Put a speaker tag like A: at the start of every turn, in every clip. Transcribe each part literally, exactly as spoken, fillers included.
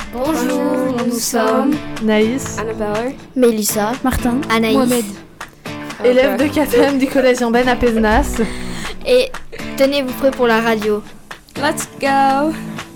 A: Bonjour, nous sommes
B: Naïs,
C: Annabelle,
A: Mélissa,
D: Martin,
A: Anaïs,
D: Mohamed,
B: élève de quatrième du collège Jean Ben à Pézenas.
A: et tenez-vous prêts pour la radio.
C: let's go!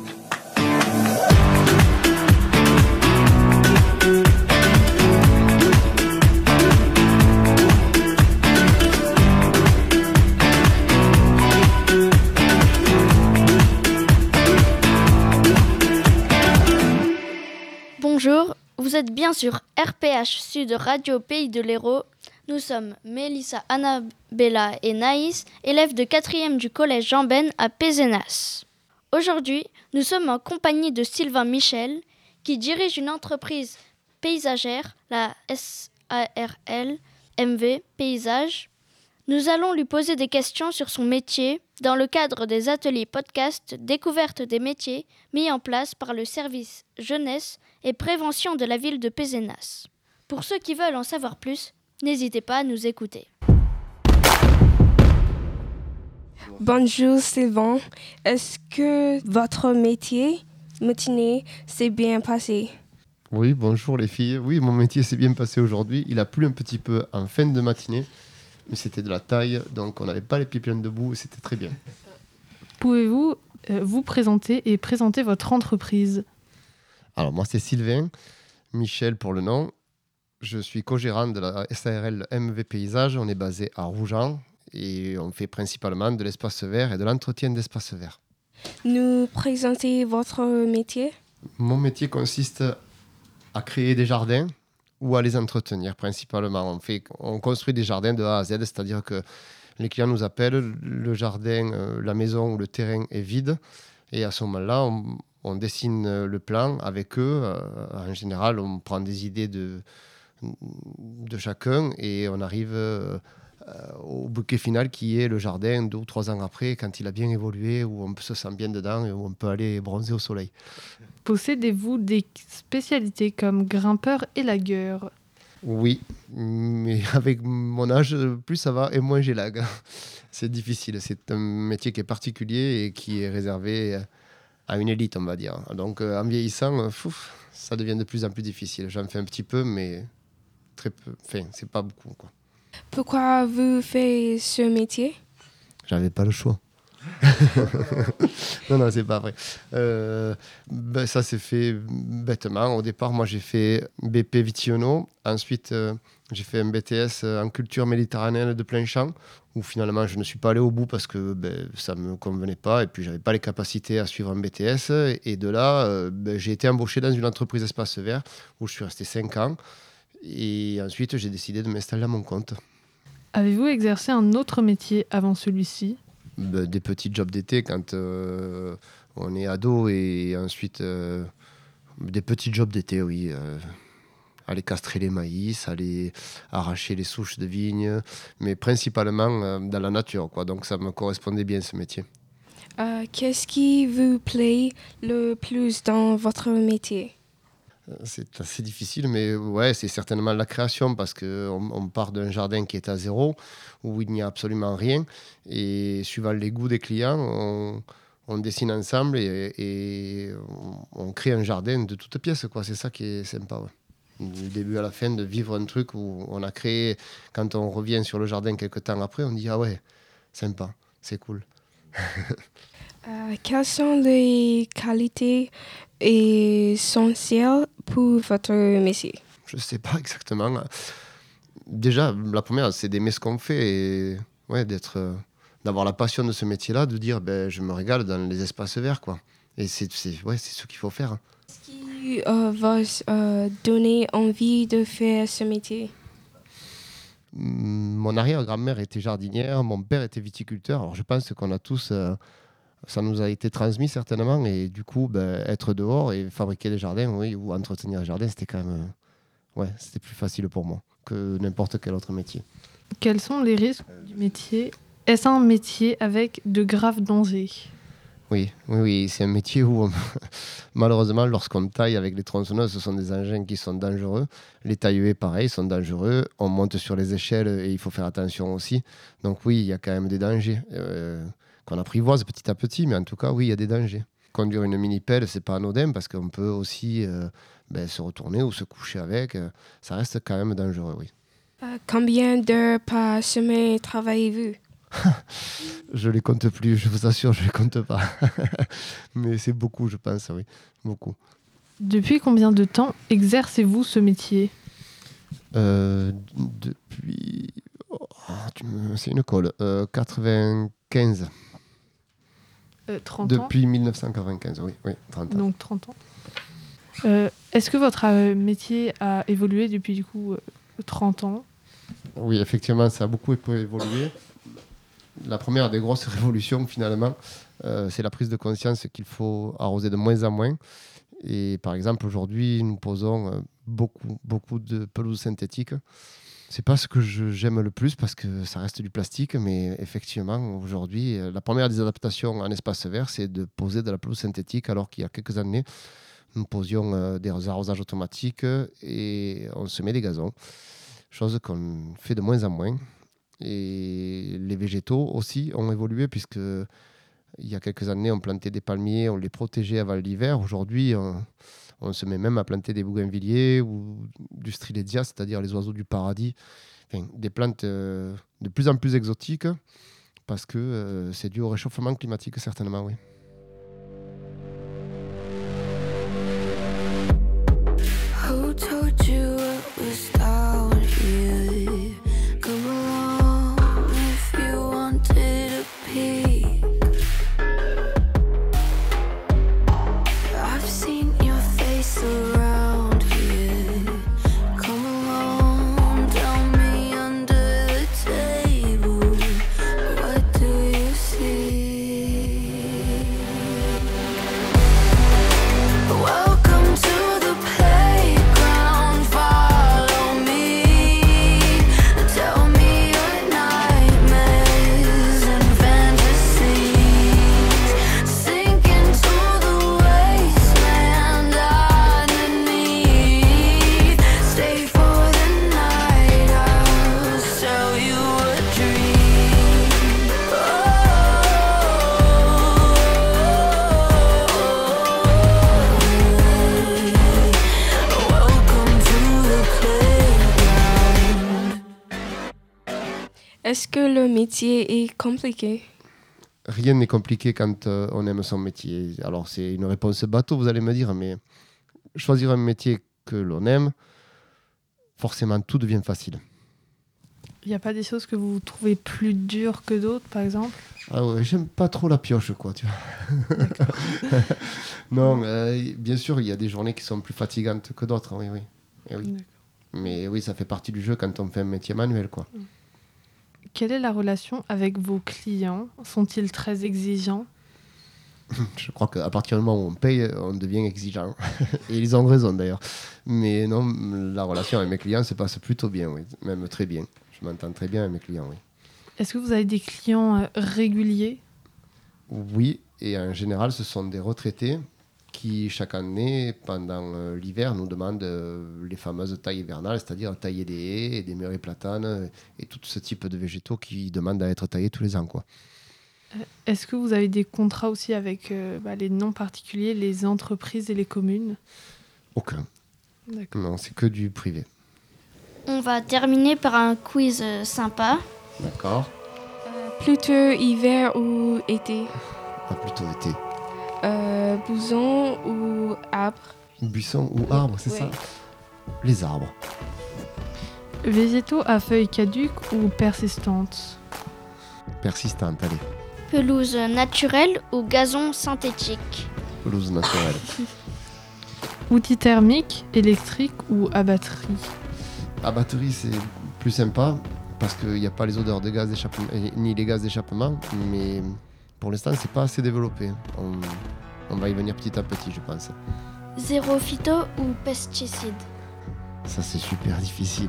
E: Bonjour, vous êtes bien sur R P H Sud Radio Pays de l'Hérault. Nous sommes Mélissa, Annabella et Naïs, élèves de quatrième du collège Jean Ben à Pézenas. Aujourd'hui, nous sommes en compagnie de Sylvain Michel, qui dirige une entreprise paysagère, la S A R L M V Paysage. Nous allons lui poser des questions sur son métier dans le cadre des ateliers podcast découverte des métiers mis en place par le service jeunesse et prévention de la ville de Pézenas. Pour ceux qui veulent en savoir plus, n'hésitez pas à nous écouter.
C: Bonjour Sylvain, est-ce que votre métier, matinée, s'est bien passé?
F: Oui, bonjour les filles. Oui, mon métier s'est bien passé aujourd'hui. Il a plu un petit peu en fin de matinée, mais c'était de la taille, donc on n'avait pas les pieds pleins de boue et c'était très bien.
B: Pouvez-vous euh, vous présenter et présenter votre entreprise ?
F: Alors moi c'est Sylvain, Michel pour le nom. Je suis co-gérant de la S A R L M V Paysage. On est basé à Rougeant et on fait principalement de l'espace vert et de l'entretien d'espace vert.
C: Nous présentez votre métier?
F: Mon métier consiste à créer des jardins ou à les entretenir principalement. On, fait, on construit des jardins de A à Z, c'est-à-dire que les clients nous appellent, le jardin, euh, la maison ou le terrain est vide et à ce moment-là, on, on dessine le plan avec eux. Euh, en général, on prend des idées de, de chacun et on arrive euh, au bouquet final qui est le jardin deux ou trois ans après, quand il a bien évolué, où on se sent bien dedans et où on peut aller bronzer au soleil.
B: Possédez-vous des spécialités comme grimpeur et lagueur ?
F: Oui, mais avec mon âge, plus ça va et moins j'ai lag. C'est difficile, c'est un métier qui est particulier et qui est réservé à une élite, on va dire. Donc en vieillissant, fouf, ça devient de plus en plus difficile. J'en fais un petit peu, mais très peu. Enfin, c'est pas beaucoup, quoi.
C: Pourquoi vous faites ce métier?
F: J'avais pas le choix. non, non, c'est pas vrai. Euh, ben, ça s'est fait bêtement. Au départ, moi, j'ai fait B P Vitiono. Ensuite, euh, j'ai fait un B T S en culture méditerranéenne de plein champ, où finalement, je ne suis pas allé au bout parce que ben, ça ne me convenait pas et puis je n'avais pas les capacités à suivre un B T S. Et de là, euh, ben, j'ai été embauché dans une entreprise espace vert où je suis resté cinq ans. Et ensuite, j'ai décidé de m'installer à mon compte.
B: Avez-vous exercé un autre métier avant celui-ci ?
F: Ben, des petits jobs d'été quand euh, on est ado et ensuite euh, des petits jobs d'été, oui. Euh, aller castrer les maïs, aller arracher les souches de vignes, mais principalement euh, dans la nature, quoi. Donc ça me correspondait bien ce métier.
C: Euh, qu'est-ce qui vous plaît le plus dans votre métier?
F: C'est assez difficile, mais ouais, c'est certainement la création parce qu'on on part d'un jardin qui est à zéro, où il n'y a absolument rien. Et suivant les goûts des clients, on, on dessine ensemble et, et on, on crée un jardin de toutes pièces, quoi. C'est ça qui est sympa. Ouais. Du début à la fin, de vivre un truc où on a créé, quand on revient sur le jardin quelques temps après, on dit « Ah ouais, sympa, c'est cool ».
C: Euh, quelles sont les qualités essentielles pour votre métier?
F: Je ne sais pas exactement. Déjà, la première, c'est d'aimer ce qu'on fait et ouais, d'être, euh, d'avoir la passion de ce métier-là, de dire ben, je me régale dans les espaces verts, quoi. Et c'est, c'est, ouais, c'est ce qu'il faut faire.
C: Qu'est-ce qui euh, va euh, donner envie de faire ce métier?
F: Mon arrière-grand-mère était jardinière, mon père était viticulteur. Alors je pense qu'on a tous... Euh, ça nous a été transmis certainement et du coup ben, être dehors et fabriquer des jardins, oui, ou entretenir les jardins, c'était quand même euh, ouais, c'était plus facile pour moi que n'importe quel autre métier.
B: Quels sont les risques du métier ? Est-ce un métier avec de graves dangers ?
F: Oui, oui, oui, c'est un métier où on... malheureusement lorsqu'on taille avec les tronçonneuses, ce sont des engins qui sont dangereux. Les tailleuls, pareil, sont dangereux. On monte sur les échelles et il faut faire attention aussi. Donc oui, il y a quand même des dangers. Euh, qu'on apprivoise petit à petit, mais en tout cas, oui, il y a des dangers. conduire une mini-pelle, c'est pas anodin parce qu'on peut aussi euh, ben, se retourner ou se coucher avec. Euh, ça reste quand même dangereux, oui.
C: Euh, combien d'heures par semaine travaillez-vous?
F: Je les compte plus, je vous assure, je les compte pas. Mais c'est beaucoup, je pense, oui, beaucoup.
B: Depuis combien de temps exercez-vous ce métier?
F: Euh, depuis... Oh, tu me... C'est une colle. Euh, quatre-vingt-quinze.
B: euh, trente ans.
F: Depuis dix-neuf cent quatre-vingt-quinze, oui, oui, trente ans.
B: Donc trente ans. Euh, est-ce que votre euh, métier a évolué depuis du coup euh, trente ans?
F: Oui, effectivement, ça a beaucoup évolué. La première des grosses révolutions, finalement, euh, c'est la prise de conscience qu'il faut arroser de moins en moins. Et par exemple, aujourd'hui, nous posons euh, beaucoup, beaucoup de pelouses synthétiques. C'est pas ce que je, j'aime le plus parce que ça reste du plastique, mais effectivement, aujourd'hui, euh, la première des adaptations en espace vert, c'est de poser de la pelouse synthétique, alors qu'il y a quelques années, nous posions euh, des arrosages automatiques et on semait des gazons. Chose qu'on fait de moins en moins. Et les végétaux aussi ont évolué, puisque il y a quelques années, on plantait des palmiers, on les protégeait avant l'hiver. Aujourd'hui, on, on se met même à planter des bougainvilliers ou du strelitzia, c'est-à-dire les oiseaux du paradis. Enfin, des plantes euh, de plus en plus exotiques, parce que euh, c'est dû au réchauffement climatique, certainement, oui.
D: Who told you it was down here? Come along if you wanted a peek. I've seen your face around here. Come along, tell me under the table, what do you see? Welcome to the playground, follow me. Tell me your nightmares and fantasies. Sink into the wasteland underneath. Stay for the night, I'll sell you a dream. Welcome to the playground.
C: Est-ce que le métier est compliqué?
F: Rien n'est compliqué quand euh, on aime son métier. Alors, c'est une réponse bateau, vous allez me dire, mais choisir un métier que l'on aime, forcément, tout devient facile.
B: Il n'y a pas des choses que vous trouvez plus dures que d'autres, par exemple?
F: Ah ouais, j'aime pas trop la pioche, quoi, tu vois. Non, euh, bien sûr, il y a des journées qui sont plus fatigantes que d'autres, oui, oui. Eh oui.
B: D'accord.
F: Mais oui, ça fait partie du jeu quand on fait un métier manuel, quoi.
B: Quelle est la relation avec vos clients? Sont-ils très exigeants?
F: Je crois qu'à partir du moment où on paye, on devient exigeant. Et ils ont raison, d'ailleurs. Mais non, la relation avec mes clients se passe plutôt bien, oui. Même très bien. Je m'entends très bien avec mes clients, oui.
B: Est-ce que vous avez des clients euh, réguliers?
F: Oui, et en général, ce sont des retraités qui, chaque année, pendant euh, l'hiver, nous demandent euh, les fameuses tailles hivernales, c'est-à-dire tailler des haies, et des mûres et platanes, euh, et tout ce type de végétaux qui demandent à être taillés tous les ans, quoi.
B: Euh, Est-ce que vous avez des contrats aussi avec euh, bah, les non-particuliers, les entreprises et les communes?
F: Aucun.
B: D'accord.
F: Non, c'est que du privé.
E: On va terminer par un quiz euh, sympa.
F: D'accord.
C: Euh, plutôt hiver ou été?
F: Pas plutôt été.
C: Euh, bouson ou arbre?
F: Buisson ou arbre, c'est
C: Oui.
F: ça? Les arbres.
B: Végétaux à feuilles caduques ou persistantes?
F: Persistante, allez.
E: Pelouse naturelle ou gazon synthétique?
F: Pelouse naturelle.
B: Outils thermiques, électriques ou à batterie?
F: À batterie, c'est plus sympa parce qu'il n'y a pas les odeurs de gaz d'échappement, ni les gaz d'échappement, mais pour l'instant, c'est pas assez développé. On, on va y venir petit à petit, je pense.
E: Zéro phyto ou pesticides?
F: Ça, c'est super difficile.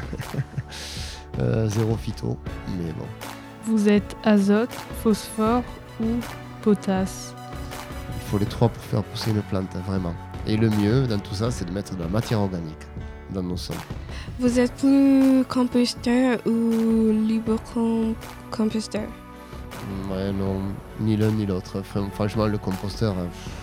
F: euh, zéro phyto, mais bon.
B: Vous êtes azote, phosphore ou potasse?
F: Il faut les trois pour faire pousser une plante, vraiment. Et le mieux dans tout ça, c'est de mettre de la matière organique dans nos sols.
C: Vous êtes plus composteur ou libre-composteur?
F: Ouais, non, ni l'un ni l'autre. Fran- Franchement, le composteur, euh, pff,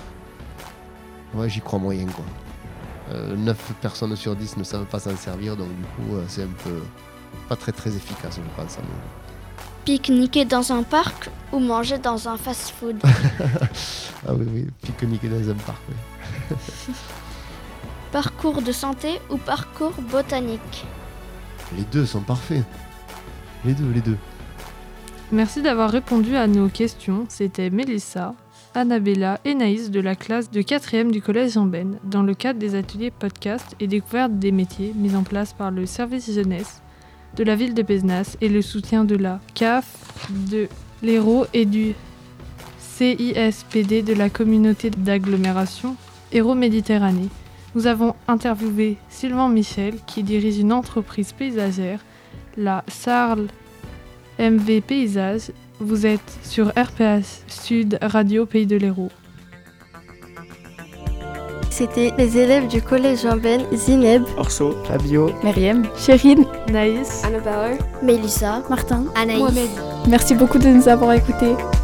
F: Ouais, j'y crois moyen, quoi. Euh, neuf personnes sur dix ne savent pas s'en servir, donc du coup, euh, c'est un peu pas très très efficace, je pense. À nous.
E: Pique-niquer dans un parc ou manger dans un fast-food?
F: Ah oui, oui, pique-niquer dans un parc, oui.
E: Parcours de santé ou parcours botanique?
F: Les deux sont parfaits. Les deux, les deux.
B: Merci d'avoir répondu à nos questions. C'était Mélissa, Annabella et Naïs de la classe de quatrième du collège Jean Ben dans le cadre des ateliers podcast et découverte des métiers mis en place par le service jeunesse de la ville de Pézenas et le soutien de la C A F, de l'Hérault et du C I S P D de la communauté d'agglomération Hérault-Méditerranée. Nous avons interviewé Sylvain Michel qui dirige une entreprise paysagère, la Sarl M V Paysage. Vous êtes sur R P H Sud Radio Pays de l'Hérault.
A: C'était les élèves du collège Jean Ben, Zineb,
G: Orso, Fabio,
H: Myriam,
B: Chérine, Naïs,
C: Anna Bauer,
A: Mélissa,
H: Martin,
A: Anaïs.
C: Mohamed.
H: merci beaucoup de nous avoir écoutés.